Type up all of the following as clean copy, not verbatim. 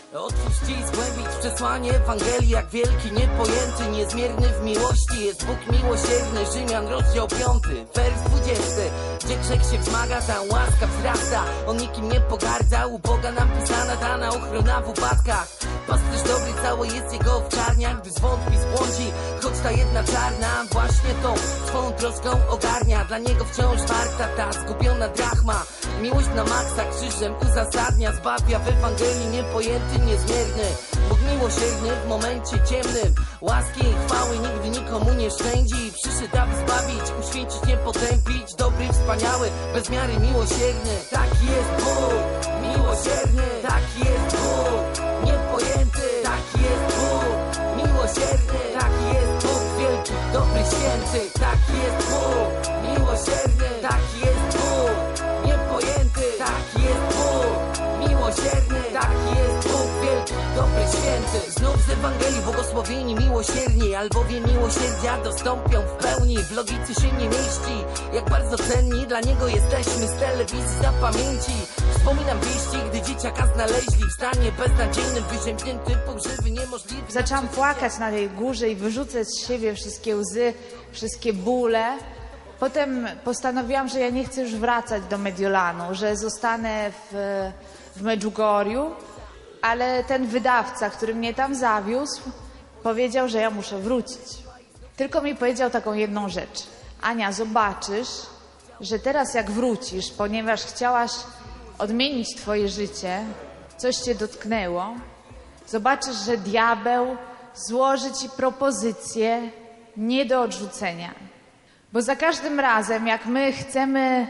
Otwórz i zgłębić przesłanie Ewangelii, jak wielki, niepojęty, niezmierny w miłości jest Bóg miłosierny. Rzymian, rozdział 5, wers 20. Gdzie grzech się wzmaga, ta łaska wzrasta. On nikim nie pogardza, u Boga nam pisana dana ochrona w upadkach. Pasterz dobry, całe jest jego owczarnia, gdy zwątpi, zbłądzi, choć ta jedna czarna właśnie tą swą troską ogarnia. Dla niego wciąż warta ta zgubiona drachma. Miłość na maksa krzyżem uzasadnia, zbawia w Ewangelii niepojęty, niezmierny Bóg miłosierny w momencie ciemnym. Łaski i chwały nigdy nikomu nie szczędzi. Przyszedł, aby zbawić, uświęcić, nie potępić. Dobry, wspaniały, bez miary miłosierny. Taki jest Bóg miłosierny, taki jest Bóg niepojęty, taki jest Bóg miłosierny, taki jest Bóg wielki, dobry, święty, taki jest Bóg miłosierny, taki jest Bóg niepojęty, taki jest Bóg miłosierny, taki jest Bóg wielki, dobry, święty. Znów z Ewangelii błogosławieni miłosierni, albowiem miłosierdzia dostąpią w pełni. W logice się nie mieści, jak bardzo cenni dla Niego jesteśmy z telewizji za pamięci. Wspominam wieści, gdy dzieciaka znaleźli w stanie beznadziejnym, wyziębnięty, pogrzywy, niemożliwy. Zaczęłam płakać na tej górze i wyrzucać z siebie wszystkie łzy, wszystkie bóle. Potem postanowiłam, że ja nie chcę już wracać do Mediolanu, że zostanę w Medjugorju, ale ten wydawca, który mnie tam zawiózł, powiedział, że ja muszę wrócić. Tylko mi powiedział taką jedną rzecz. Ania, zobaczysz, że teraz jak wrócisz, ponieważ chciałaś odmienić twoje życie, coś cię dotknęło, zobaczysz, że diabeł złoży ci propozycję nie do odrzucenia. Bo za każdym razem, jak my chcemy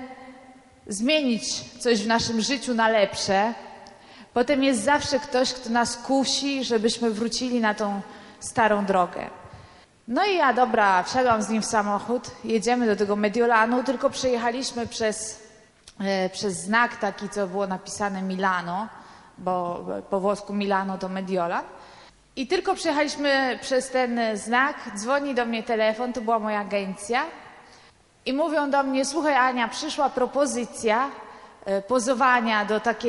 zmienić coś w naszym życiu na lepsze, potem jest zawsze ktoś, kto nas kusi, żebyśmy wrócili na tą starą drogę. No i ja, dobra, wsiadłam z nim w samochód, jedziemy do tego Mediolanu, tylko przejechaliśmy przez znak taki, co było napisane Milano, bo po włosku Milano to Mediolan. I tylko przejechaliśmy przez ten znak, dzwoni do mnie telefon, to była moja agencja i mówią do mnie, słuchaj Ania, przyszła propozycja pozowania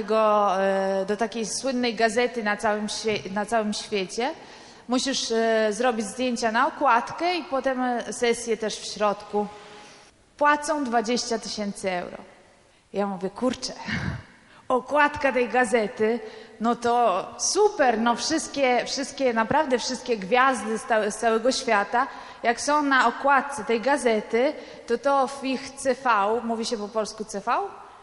do takiej słynnej gazety na całym świecie. Musisz zrobić zdjęcia na okładkę i potem sesję też w środku. Płacą 20 000 euro. Ja mówię, kurczę, okładka tej gazety, no to super, no naprawdę wszystkie gwiazdy z całego świata, jak są na okładce tej gazety, to w ich CV, mówi się po polsku CV?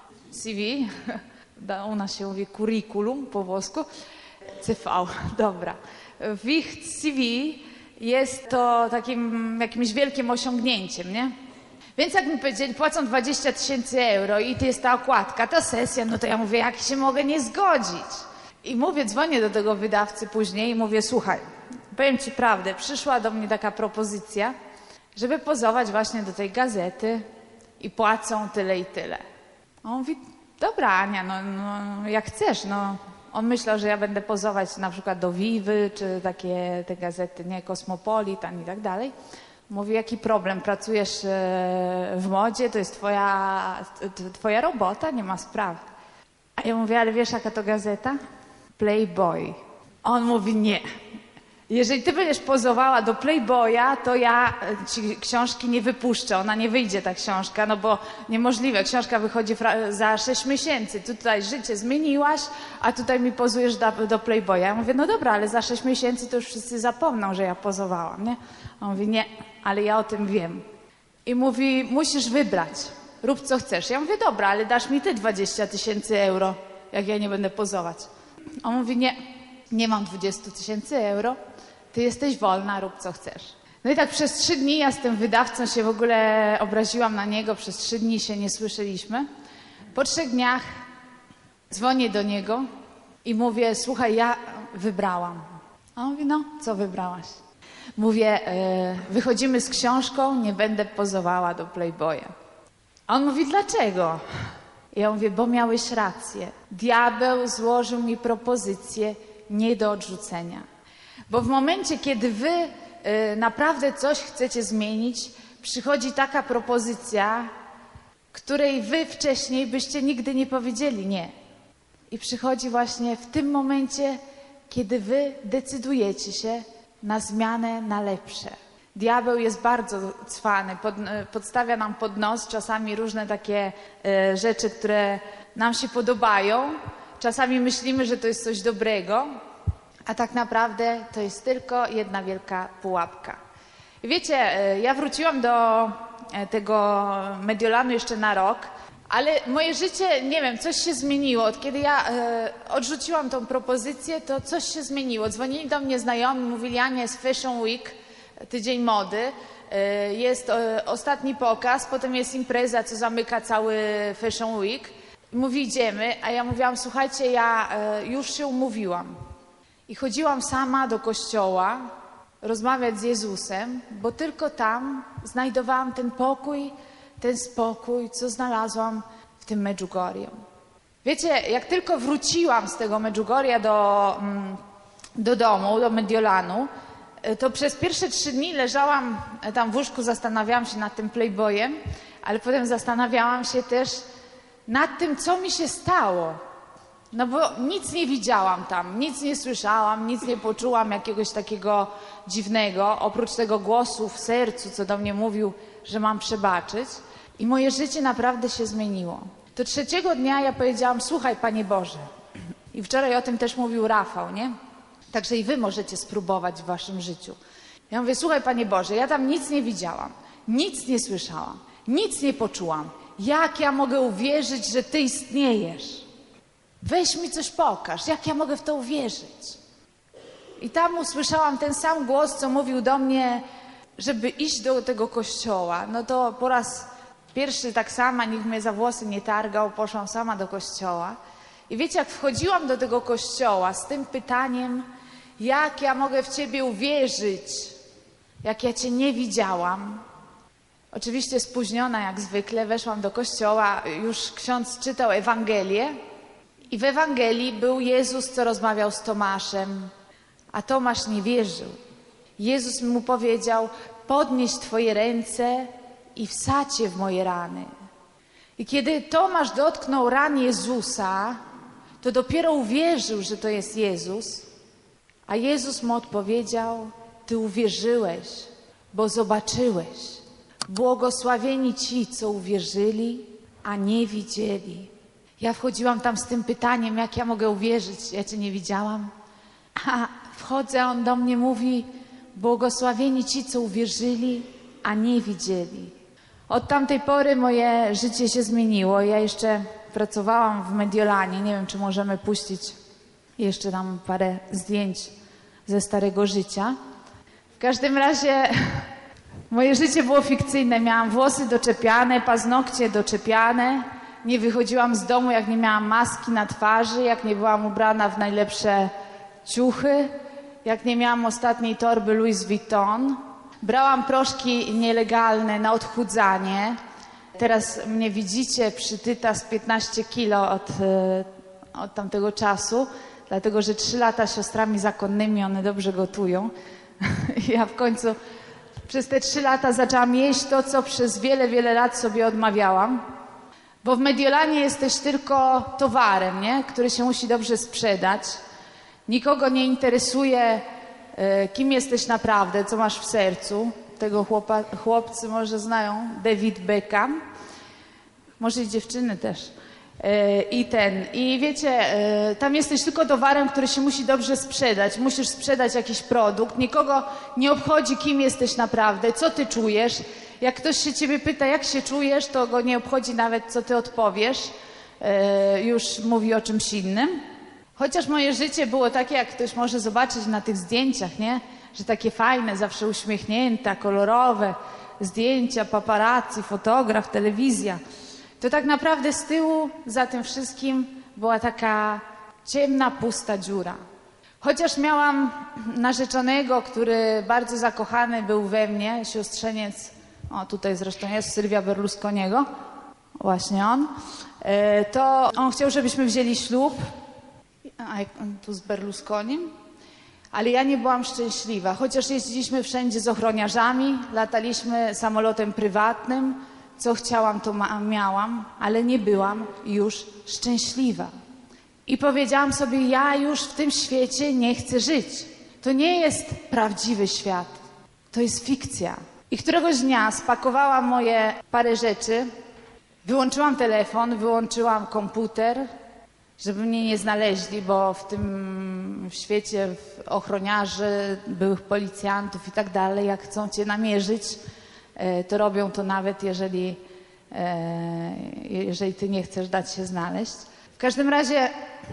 CV, u nas się mówi curriculum po włosku, CV, dobra. W ich CV jest to takim jakimś wielkim osiągnięciem, nie? Więc jak mi powiedzieli, płacą 20 000 euro i to jest ta okładka, ta sesja, no to ja mówię, jak się mogę nie zgodzić? I mówię, dzwonię do tego wydawcy później i mówię, słuchaj, powiem ci prawdę, przyszła do mnie taka propozycja, żeby pozować właśnie do tej gazety i płacą tyle i tyle. A on mówi, dobra Ania, no jak chcesz, no. On myślał, że ja będę pozować na przykład do Vivy, czy takie te gazety, nie, Cosmopolitan i tak dalej. Mówi, jaki problem, pracujesz w modzie, to jest twoja robota, nie ma sprawy. A ja mówię, ale wiesz jaka to gazeta? Playboy. On mówi, nie. Jeżeli ty będziesz pozowała do Playboya, to ja ci książki nie wypuszczę. Ona nie wyjdzie, ta książka, no bo niemożliwe. Książka wychodzi za 6 miesięcy. Tutaj życie zmieniłaś, a tutaj mi pozujesz do Playboya. Ja mówię, no dobra, ale za 6 miesięcy to już wszyscy zapomną, że ja pozowałam, nie? On mówi, nie, ale ja o tym wiem. I mówi, musisz wybrać. Rób co chcesz. Ja mówię, dobra, ale dasz mi ty 20 000 euro, jak ja nie będę pozować. On mówi, nie mam 20 000 euro. Ty jesteś wolna, rób co chcesz. No i tak przez 3 dni ja z tym wydawcą się w ogóle obraziłam na niego. Przez 3 dni się nie słyszeliśmy. Po 3 dniach dzwonię do niego i mówię, słuchaj, ja wybrałam. A on mówi, no, co wybrałaś? Mówię, wychodzimy z książką, nie będę pozowała do Playboya. A on mówi, dlaczego? Ja mówię, bo miałeś rację. Diabeł złożył mi propozycję nie do odrzucenia. Bo w momencie, kiedy wy naprawdę coś chcecie zmienić, przychodzi taka propozycja, której wy wcześniej byście nigdy nie powiedzieli nie. I przychodzi właśnie w tym momencie kiedy wy decydujecie się na zmianę na lepsze. Diabeł jest bardzo cwany, podstawia nam pod nos czasami różne takie rzeczy, które nam się podobają. Czasami myślimy, że to jest coś dobrego, a tak naprawdę to jest tylko jedna wielka pułapka. I wiecie, ja wróciłam do tego Mediolanu jeszcze na rok, ale moje życie, nie wiem, coś się zmieniło. Od kiedy ja odrzuciłam tą propozycję, to coś się zmieniło. Dzwonili do mnie znajomi, mówili: Ania, jest Fashion Week, tydzień mody, jest ostatni pokaz, potem jest impreza, co zamyka cały Fashion Week. Mówi, idziemy, a ja mówiłam: słuchajcie, ja już się umówiłam. I chodziłam sama do kościoła rozmawiać z Jezusem, bo tylko tam znajdowałam ten pokój, ten spokój, co znalazłam w tym Medjugorju. Wiecie, jak tylko wróciłam z tego Medjugorja do domu, do Mediolanu, to przez pierwsze 3 dni leżałam tam w łóżku, zastanawiałam się nad tym Playboyem, ale potem zastanawiałam się też nad tym, co mi się stało. No bo nic nie widziałam tam, nic nie słyszałam, nic nie poczułam jakiegoś takiego dziwnego, oprócz tego głosu w sercu, co do mnie mówił, że mam przebaczyć. I moje życie naprawdę się zmieniło. To 3. dnia ja powiedziałam: słuchaj, Panie Boże. I wczoraj o tym też mówił Rafał, nie? Także i wy możecie spróbować w waszym życiu. Ja mówię: słuchaj, Panie Boże, ja tam nic nie widziałam, nic nie słyszałam, nic nie poczułam. Jak ja mogę uwierzyć, że Ty istniejesz? Weź mi coś pokaż, jak ja mogę w to uwierzyć? I tam usłyszałam ten sam głos, co mówił do mnie, żeby iść do tego kościoła. No to po raz pierwszy tak sama, nikt mnie za włosy nie targał, poszłam sama do kościoła. I wiecie, jak wchodziłam do tego kościoła z tym pytaniem, jak ja mogę w Ciebie uwierzyć, jak ja Cię nie widziałam. Oczywiście spóźniona jak zwykle, weszłam do kościoła, już ksiądz czytał Ewangelię i w Ewangelii był Jezus, co rozmawiał z Tomaszem, a Tomasz nie wierzył. Jezus mu powiedział: podnieś Twoje ręce i wsadź je w moje rany. I kiedy Tomasz dotknął ran Jezusa, to dopiero uwierzył, że to jest Jezus, a Jezus mu odpowiedział: Ty uwierzyłeś, bo zobaczyłeś. Błogosławieni ci, co uwierzyli, a nie widzieli. Ja wchodziłam tam z tym pytaniem, jak ja mogę uwierzyć, ja Cię nie widziałam. A wchodzę, on do mnie mówi: błogosławieni ci, co uwierzyli, a nie widzieli. Od tamtej pory moje życie się zmieniło. Ja jeszcze pracowałam w Mediolanie. Nie wiem, czy możemy puścić jeszcze tam parę zdjęć ze starego życia. W każdym razie moje życie było fikcyjne. Miałam włosy doczepiane, paznokcie doczepiane. Nie wychodziłam z domu, jak nie miałam maski na twarzy, jak nie byłam ubrana w najlepsze ciuchy, jak nie miałam ostatniej torby Louis Vuitton. Brałam proszki nielegalne na odchudzanie. Teraz mnie widzicie przytyta z 15 kilo od tamtego czasu, dlatego że 3 lata z siostrami zakonnymi, one dobrze gotują. I ja w końcu przez te 3 lata zaczęłam jeść to, co przez wiele, wiele lat sobie odmawiałam. Bo w Mediolanie jesteś tylko towarem, nie? Który się musi dobrze sprzedać. Nikogo nie interesuje, kim jesteś naprawdę, co masz w sercu. Tego chłopcy może znają, David Beckham. Może i dziewczyny też. I wiecie, tam jesteś tylko towarem, który się musi dobrze sprzedać. Musisz sprzedać jakiś produkt. Nikogo nie obchodzi, kim jesteś naprawdę, co ty czujesz. Jak ktoś się ciebie pyta, jak się czujesz, to go nie obchodzi nawet, co ty odpowiesz. Już mówi o czymś innym. Chociaż moje życie było takie, jak ktoś może zobaczyć na tych zdjęciach, nie? Że takie fajne, zawsze uśmiechnięte, kolorowe zdjęcia, paparazzi, fotograf, telewizja. To tak naprawdę z tyłu za tym wszystkim była taka ciemna, pusta dziura. Chociaż miałam narzeczonego, który bardzo zakochany był we mnie, siostrzeniec, o tutaj zresztą jest Sylwia Berlusconiego, właśnie on, to on chciał, żebyśmy wzięli ślub, a jak on tu z Berlusconim, ale ja nie byłam szczęśliwa. Chociaż jeździliśmy wszędzie z ochroniarzami, lataliśmy samolotem prywatnym, co chciałam, to miałam, ale nie byłam już szczęśliwa. I powiedziałam sobie, ja już w tym świecie nie chcę żyć. To nie jest prawdziwy świat. To jest fikcja. I któregoś dnia spakowałam moje parę rzeczy, wyłączyłam telefon, wyłączyłam komputer, żeby mnie nie znaleźli, bo w tym świecie ochroniarzy, byłych policjantów i tak dalej, jak chcą cię namierzyć, to robią to nawet jeżeli ty nie chcesz dać się znaleźć. W każdym razie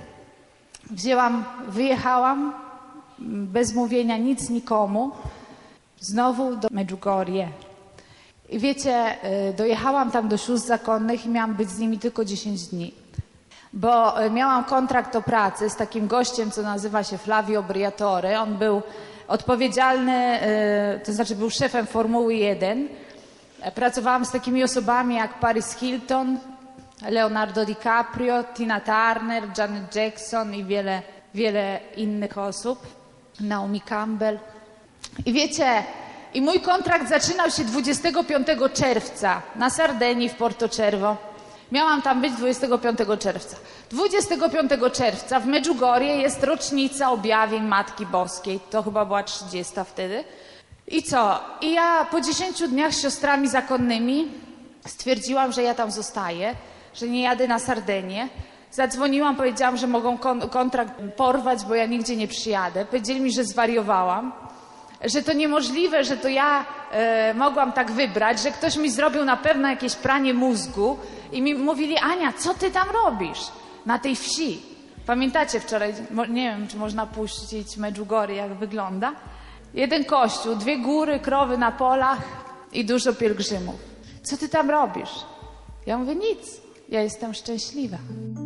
wyjechałam bez mówienia nic nikomu, znowu do Medjugorje. I wiecie, dojechałam tam do sióstr zakonnych i miałam być z nimi tylko 10 dni. Bo miałam kontrakt o pracę z takim gościem, co nazywa się Flavio Briatore. On był odpowiedzialny, to znaczy był szefem Formuły 1. Pracowałam z takimi osobami jak Paris Hilton, Leonardo DiCaprio, Tina Turner, Janet Jackson i wiele innych osób. Naomi Campbell. I wiecie, i mój kontrakt zaczynał się 25 czerwca na Sardynii w Porto Cervo. Miałam tam być 25 czerwca. 25 czerwca w Medjugorje jest rocznica objawień Matki Boskiej. To chyba była 30 wtedy. I co? I ja po 10 dniach z siostrami zakonnymi stwierdziłam, że ja tam zostaję, że nie jadę na Sardynię. Zadzwoniłam, powiedziałam, że mogą kontrakt porwać, bo ja nigdzie nie przyjadę. Powiedzieli mi, że zwariowałam, że to niemożliwe, że to ja mogłam tak wybrać, że ktoś mi zrobił na pewno jakieś pranie mózgu i mi mówili, Ania, co ty tam robisz na tej wsi? Pamiętacie wczoraj, nie wiem, czy można puścić Medjugorje, jak wygląda? Jeden kościół, 2 góry, krowy na polach i dużo pielgrzymów. Co ty tam robisz? Ja mówię, nic, ja jestem szczęśliwa.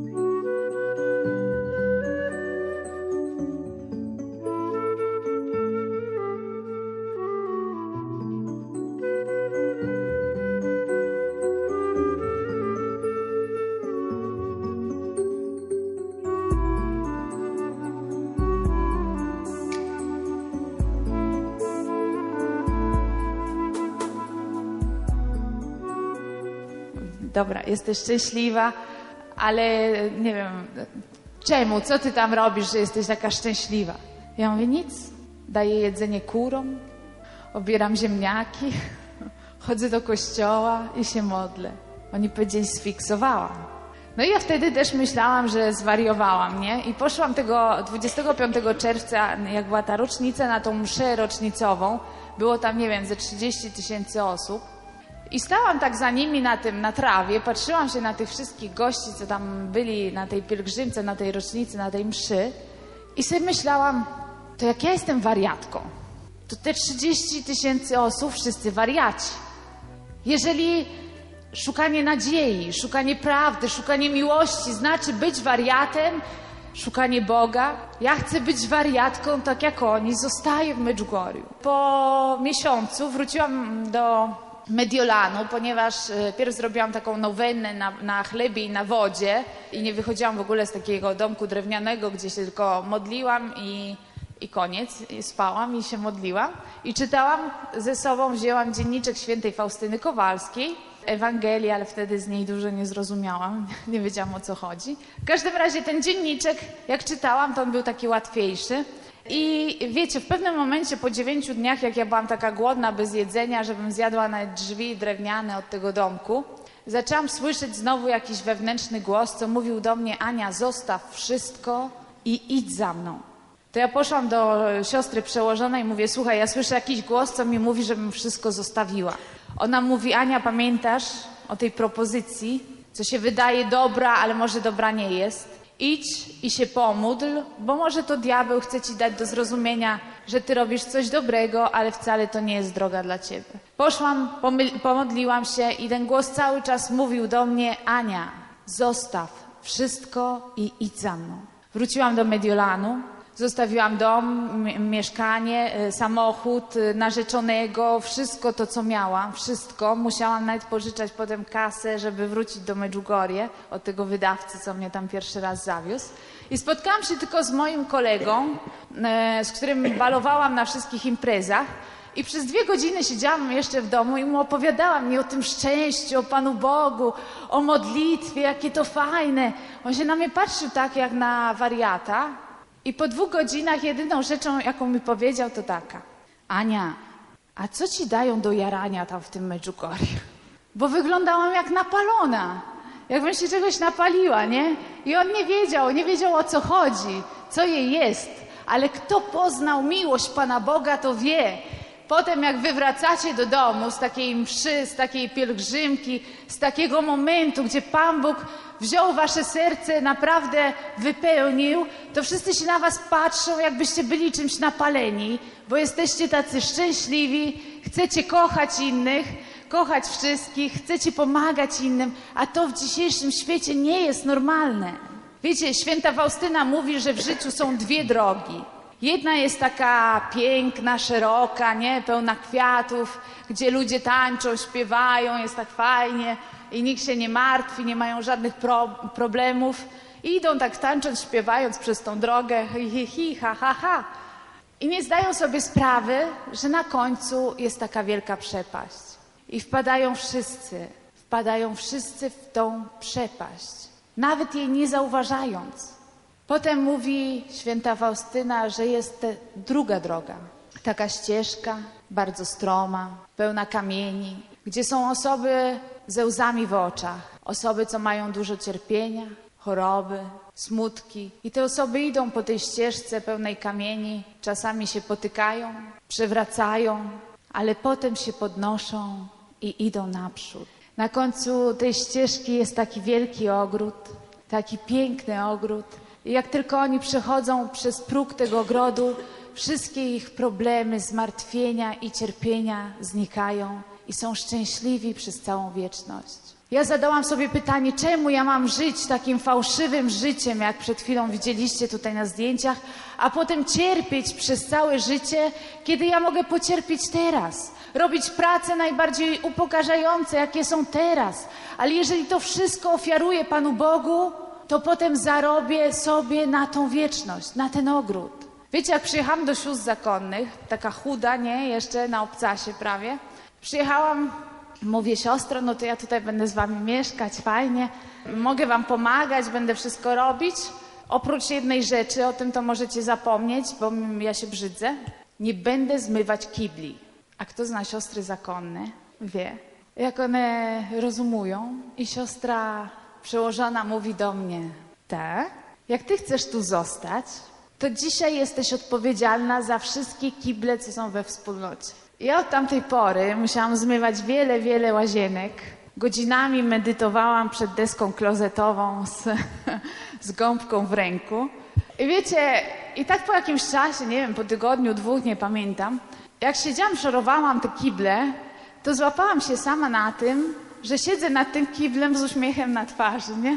Dobra, jesteś szczęśliwa, ale nie wiem, czemu, co ty tam robisz, że jesteś taka szczęśliwa? Ja mówię, nic, daję jedzenie kurom, obieram ziemniaki, chodzę do kościoła i się modlę. Oni powiedzieli, sfiksowałam. No i ja wtedy też myślałam, że zwariowałam, nie? I poszłam tego 25 czerwca, jak była ta rocznica, na tą mszę rocznicową. Było tam, nie wiem, ze 30 000 osób. I stałam tak za nimi na trawie, patrzyłam się na tych wszystkich gości, co tam byli na tej pielgrzymce, na tej rocznicy, na tej mszy i sobie myślałam, to jak ja jestem wariatką, to te 30 000 osób, wszyscy wariaci. Jeżeli szukanie nadziei, szukanie prawdy, szukanie miłości znaczy być wariatem, szukanie Boga, ja chcę być wariatką tak jak oni, zostaję w Medjugorju. Po miesiącu wróciłam do Mediolanu, ponieważ pierw zrobiłam taką nowennę na chlebie i na wodzie i nie wychodziłam w ogóle z takiego domku drewnianego, gdzie się tylko modliłam i koniec. I spałam i się modliłam. I czytałam ze sobą, wzięłam dzienniczek świętej Faustyny Kowalskiej, Ewangelię, ale wtedy z niej dużo nie zrozumiałam, nie wiedziałam o co chodzi. W każdym razie ten dzienniczek, jak czytałam, to on był taki łatwiejszy. I wiecie, w pewnym momencie po 9 dniach, jak ja byłam taka głodna, bez jedzenia, żebym zjadła nawet drzwi drewniane od tego domku, zaczęłam słyszeć znowu jakiś wewnętrzny głos, co mówił do mnie, Ania, zostaw wszystko i idź za mną. To ja poszłam do siostry przełożonej i mówię, słuchaj, ja słyszę jakiś głos, co mi mówi, żebym wszystko zostawiła. Ona mówi, Ania, pamiętasz o tej propozycji, co się wydaje dobra, ale może dobra nie jest? Idź i się pomódl, bo może to diabeł chce ci dać do zrozumienia, że ty robisz coś dobrego, ale wcale to nie jest droga dla ciebie. Poszłam, pomodliłam się i ten głos cały czas mówił do mnie, Ania, zostaw wszystko i idź za mną. Wróciłam do Mediolanu, Zostawiłam dom, mieszkanie, samochód, narzeczonego, wszystko to, co miałam, wszystko. Musiałam nawet pożyczać potem kasę, żeby wrócić do Medjugorje od tego wydawcy, co mnie tam pierwszy raz zawiózł. I spotkałam się tylko z moim kolegą, z którym balowałam na wszystkich imprezach. I przez 2 godziny siedziałam jeszcze w domu i mu opowiadałam mi o tym szczęściu, o Panu Bogu, o modlitwie, jakie to fajne. On się na mnie patrzył tak jak na wariata. I po 2 godzinach jedyną rzeczą, jaką mi powiedział, to taka: Ania, a co ci dają do jarania tam w tym Medjugorje? Bo wyglądałam jak napalona, jakbym się czegoś napaliła, nie? I on nie wiedział o co chodzi, co jej jest. Ale kto poznał miłość Pana Boga, to wie. Potem jak wy wracacie do domu z takiej mszy, z takiej pielgrzymki, z takiego momentu, gdzie Pan Bóg wziął wasze serce, naprawdę wypełnił, to wszyscy się na was patrzą, jakbyście byli czymś napaleni, bo jesteście tacy szczęśliwi, chcecie kochać innych, kochać wszystkich, chcecie pomagać innym, a to w dzisiejszym świecie nie jest normalne. Wiecie, święta Faustyna mówi, że w życiu są 2 drogi. Jedna jest taka piękna, szeroka, nie? Pełna kwiatów, gdzie ludzie tańczą, śpiewają, jest tak fajnie i nikt się nie martwi, nie mają żadnych problemów. I idą tak tańcząc, śpiewając przez tą drogę, hi, ha, ha, ha. I nie zdają sobie sprawy, że na końcu jest taka wielka przepaść. I wpadają wszyscy w tą przepaść, nawet jej nie zauważając. Potem mówi święta Faustyna, że jest druga droga. Taka ścieżka, bardzo stroma, pełna kamieni, gdzie są osoby ze łzami w oczach. Osoby, co mają dużo cierpienia, choroby, smutki. I te osoby idą po tej ścieżce pełnej kamieni, czasami się potykają, przewracają, ale potem się podnoszą i idą naprzód. Na końcu tej ścieżki jest taki wielki ogród, taki piękny ogród. I jak tylko oni przechodzą przez próg tego ogrodu, wszystkie ich problemy, zmartwienia i cierpienia znikają i są szczęśliwi przez całą wieczność. Ja zadałam sobie pytanie, czemu ja mam żyć takim fałszywym życiem, jak przed chwilą widzieliście tutaj na zdjęciach, a potem cierpieć przez całe życie, kiedy ja mogę pocierpieć teraz, robić prace najbardziej upokarzające, jakie są teraz. Ale jeżeli to wszystko ofiaruję Panu Bogu, to potem zarobię sobie na tą wieczność, na ten ogród. Wiecie, jak przyjechałam do sióstr zakonnych, taka chuda, nie? Jeszcze na obcasie prawie. Przyjechałam, mówię, siostro, no to ja tutaj będę z wami mieszkać, fajnie. Mogę wam pomagać, będę wszystko robić. Oprócz jednej rzeczy, o tym to możecie zapomnieć, bo ja się brzydzę. Nie będę zmywać kibli. A kto zna siostry zakonne, wie, jak one rozumują. I siostra przełożona mówi do mnie: tak, jak ty chcesz tu zostać, to dzisiaj jesteś odpowiedzialna za wszystkie kible, co są we wspólnocie. Ja od tamtej pory musiałam zmywać wiele łazienek. Godzinami medytowałam przed deską klozetową z gąbką w ręku. I wiecie, i tak po jakimś czasie, nie wiem, po tygodniu, 2, nie pamiętam, jak siedziałam, szorowałam te kible, to złapałam się sama na tym, że siedzę nad tym kiblem z uśmiechem na twarzy, nie?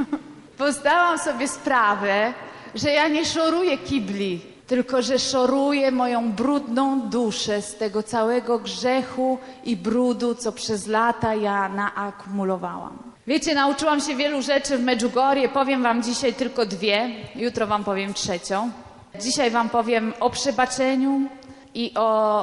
Bo zdałam sobie sprawę, że ja nie szoruję kibli, tylko że szoruję moją brudną duszę z tego całego grzechu i brudu, co przez lata ja naakumulowałam. Wiecie, nauczyłam się wielu rzeczy w Medjugorje, powiem wam dzisiaj tylko 2, jutro wam powiem 3. Dzisiaj wam powiem o przebaczeniu i o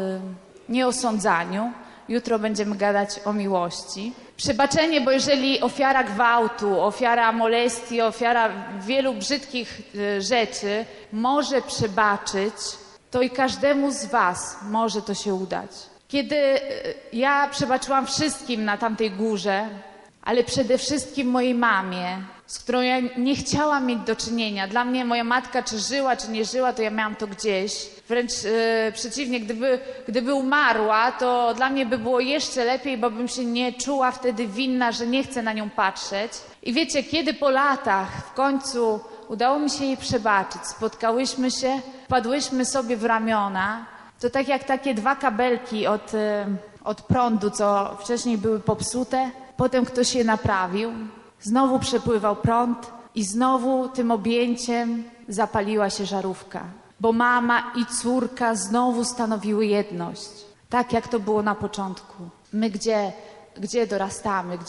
nieosądzaniu. Jutro będziemy gadać o miłości. Przebaczenie, bo jeżeli ofiara gwałtu, ofiara molestii, ofiara wielu brzydkich rzeczy może przebaczyć, to i każdemu z was może to się udać. Kiedy ja przebaczyłam wszystkim na tamtej górze, ale przede wszystkim mojej mamie, z którą ja nie chciałam mieć do czynienia. Dla mnie moja matka, czy żyła, czy nie żyła, to ja miałam to gdzieś. Wręcz przeciwnie, gdyby umarła, to dla mnie by było jeszcze lepiej, bo bym się nie czuła wtedy winna, że nie chcę na nią patrzeć. I wiecie, kiedy po latach w końcu udało mi się jej przebaczyć, spotkałyśmy się, wpadłyśmy sobie w ramiona, to tak jak takie 2 kabelki od prądu, co wcześniej były popsute, potem ktoś je naprawił, znowu przepływał prąd i znowu tym objęciem zapaliła się żarówka, bo mama i córka znowu stanowiły jedność, tak jak to było na początku. My gdzie dorastamy,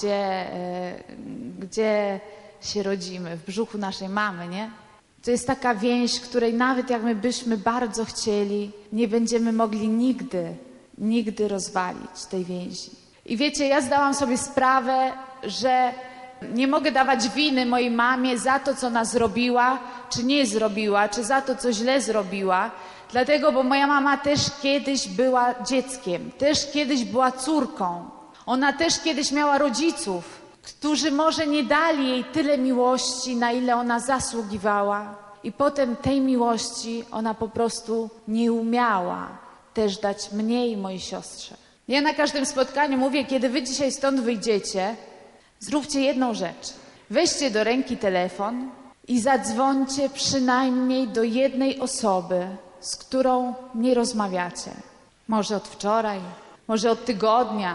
gdzie się rodzimy? W brzuchu naszej mamy, nie? To jest taka więź, której nawet jak my byśmy bardzo chcieli, nie będziemy mogli nigdy rozwalić tej więzi. I wiecie, ja zdałam sobie sprawę, że nie mogę dawać winy mojej mamie za to, co ona zrobiła, czy nie zrobiła, czy za to, co źle zrobiła. Dlatego, bo moja mama też kiedyś była dzieckiem, też kiedyś była córką. Ona też kiedyś miała rodziców, którzy może nie dali jej tyle miłości, na ile ona zasługiwała. I potem tej miłości ona po prostu nie umiała też dać mnie i mojej siostrze. Ja na każdym spotkaniu mówię, kiedy wy dzisiaj stąd wyjdziecie, zróbcie jedną rzecz. Weźcie do ręki telefon i zadzwońcie przynajmniej do jednej osoby, z którą nie rozmawiacie. Może od wczoraj, może od tygodnia,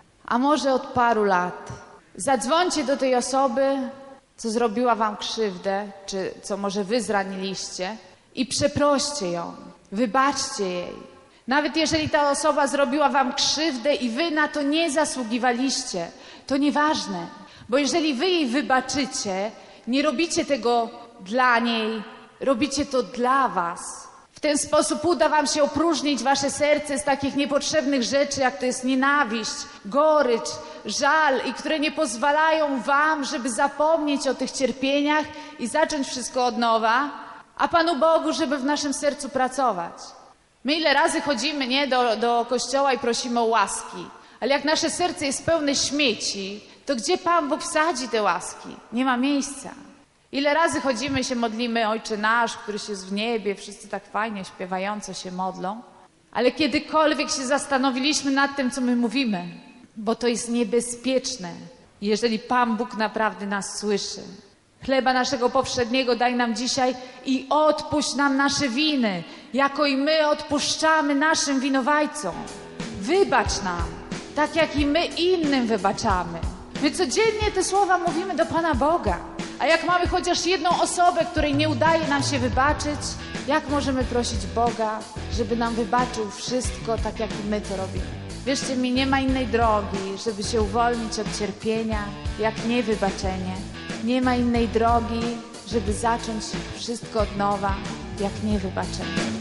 a może od paru lat. Zadzwońcie do tej osoby, co zrobiła wam krzywdę, czy co może wy zraniliście, i przeproście ją, wybaczcie jej. Nawet jeżeli ta osoba zrobiła wam krzywdę i wy na to nie zasługiwaliście, to nieważne, bo jeżeli wy jej wybaczycie, nie robicie tego dla niej, robicie to dla was. W ten sposób uda wam się opróżnić wasze serce z takich niepotrzebnych rzeczy, jak to jest nienawiść, gorycz, żal i które nie pozwalają wam, żeby zapomnieć o tych cierpieniach i zacząć wszystko od nowa, a Panu Bogu, żeby w naszym sercu pracować. My ile razy chodzimy, nie, do kościoła i prosimy o łaski, ale jak nasze serce jest pełne śmieci, to gdzie Pan Bóg wsadzi te łaski? Nie ma miejsca. Ile razy chodzimy, się modlimy, Ojcze nasz, któryś jest w niebie, wszyscy tak fajnie śpiewająco się modlą, ale kiedykolwiek się zastanowiliśmy nad tym, co my mówimy, bo to jest niebezpieczne, jeżeli Pan Bóg naprawdę nas słyszy. Chleba naszego powszedniego daj nam dzisiaj i odpuść nam nasze winy, jako i my odpuszczamy naszym winowajcom. Wybacz nam, tak jak i my innym wybaczamy. My codziennie te słowa mówimy do Pana Boga. A jak mamy chociaż jedną osobę, której nie udaje nam się wybaczyć, jak możemy prosić Boga, żeby nam wybaczył wszystko, tak jak i my to robimy? Wierzcie mi, nie ma innej drogi, żeby się uwolnić od cierpienia, jak nie wybaczenie. Nie ma innej drogi, żeby zacząć wszystko od nowa, jak nie wybaczenie.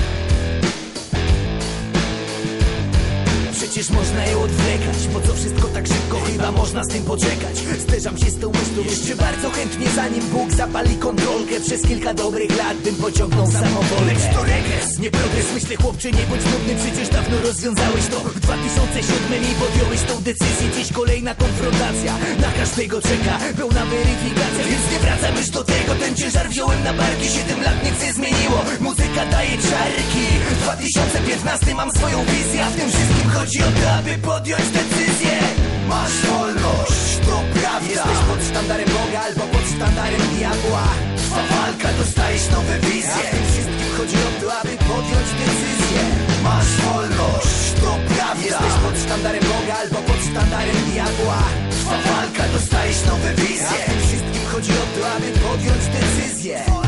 Przecież można ją odwlekać, po co wszystko tak szybko, chyba można z tym poczekać. Zderzam się z tą myślą jeszcze bardzo chętnie, zanim Bóg zapali kontrolkę. Przez kilka dobrych lat bym pociągnął samowolkę. Lecz to regres, nie progres, myślę chłopcze, nie bądź nudny, przecież dawno rozwiązałeś to. W 2007 i podjąłeś tą decyzję, dziś kolejna konfrontacja. Na każdego czeka pełna weryfikacja, więc nie wracam już do tego, ten ciężar wziąłem na barki. 7 lat nic nie zmieniło, muzyka daje czarki. 2015 mam swoją wizję, a w tym wszystkim chodzi o to, aby podjąć decyzję. Masz wolność, to prawda. Jesteś pod sztandarem Boga albo pod sztandarem diabła. Trwa walka, dostajesz nowe wizje. A w tym wszystkim chodzi o to, aby podjąć decyzję. Masz wolność, to prawda. Jesteś pod sztandarem Boga albo pod sztandarem diabła. Trwa walka, dostajesz nowe wizje. A w tym wszystkim chodzi o to, aby podjąć decyzję.